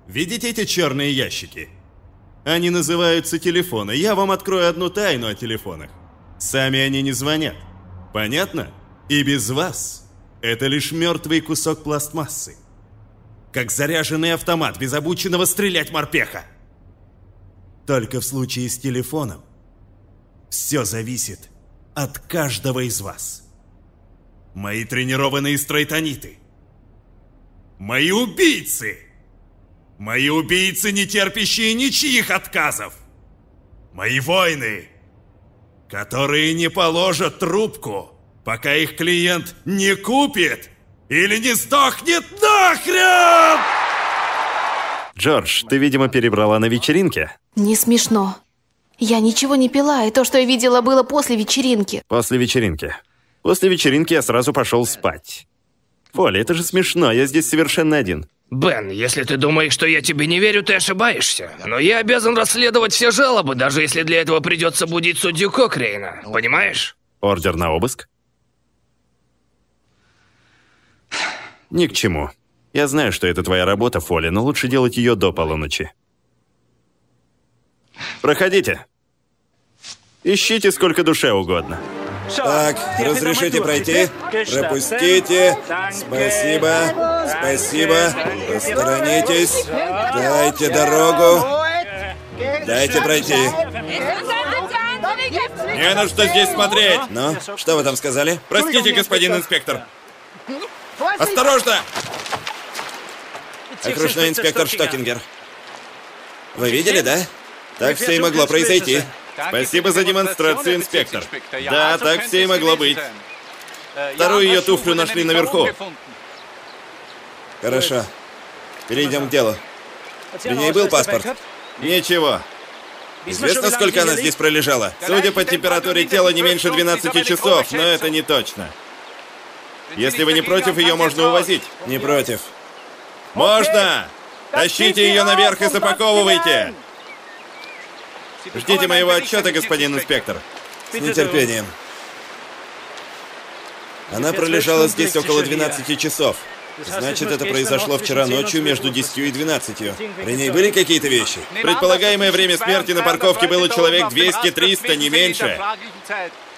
Видите эти черные ящики? Они называются телефоны. Я вам открою одну тайну о телефонах. Сами они не звонят. Понятно? И без вас это лишь мертвый кусок пластмассы. Как заряженный автомат без обученного стрелять морпеха. Только в случае с телефоном все зависит от каждого из вас. Мои тренированные стройтониты. Мои убийцы. Мои убийцы, не терпящие ничьих отказов. Мои воины, которые не положат трубку, пока их клиент не купит или не сдохнет нахрен! Джордж, ты, видимо, перебрала на вечеринке? Не смешно. Я ничего не пила, и то, что я видела, было после вечеринки. После вечеринки. После вечеринки я сразу пошел спать. Фоли, это же смешно, я здесь совершенно один. Бен, если ты думаешь, что я тебе не верю, ты ошибаешься. Но я обязан расследовать все жалобы, даже если для этого придется будить судью Кокрейна. Понимаешь? Ордер на обыск? Ни к чему. Я знаю, что это твоя работа, Фоли, но лучше делать ее до полуночи. Проходите. Ищите сколько душе угодно. Так, разрешите пройти? Пропустите. Спасибо. Спасибо. Посторонитесь. Дайте дорогу. Дайте пройти. Не на что здесь смотреть. Ну, что вы там сказали? Простите, господин инспектор. Осторожно! Окружной инспектор Штокингер. Вы видели, да? Так все и могло произойти. Спасибо за демонстрацию, инспектор. Да, так все и могло быть. Вторую ее туфлю нашли наверху. Хорошо. Перейдем к делу. При ней был паспорт? Ничего. Известно, сколько она здесь пролежала? Судя по температуре тела, не меньше 12 часов, но это не точно. Если вы не против, ее можно увозить. Не против. Можно! Тащите ее наверх и запаковывайте! Ждите моего отчета, господин инспектор. С нетерпением. Она пролежала здесь около 12 часов. Значит, это произошло вчера ночью между 10 и 12. При ней были какие-то вещи? Предполагаемое время смерти на парковке было человек 200-300, не меньше.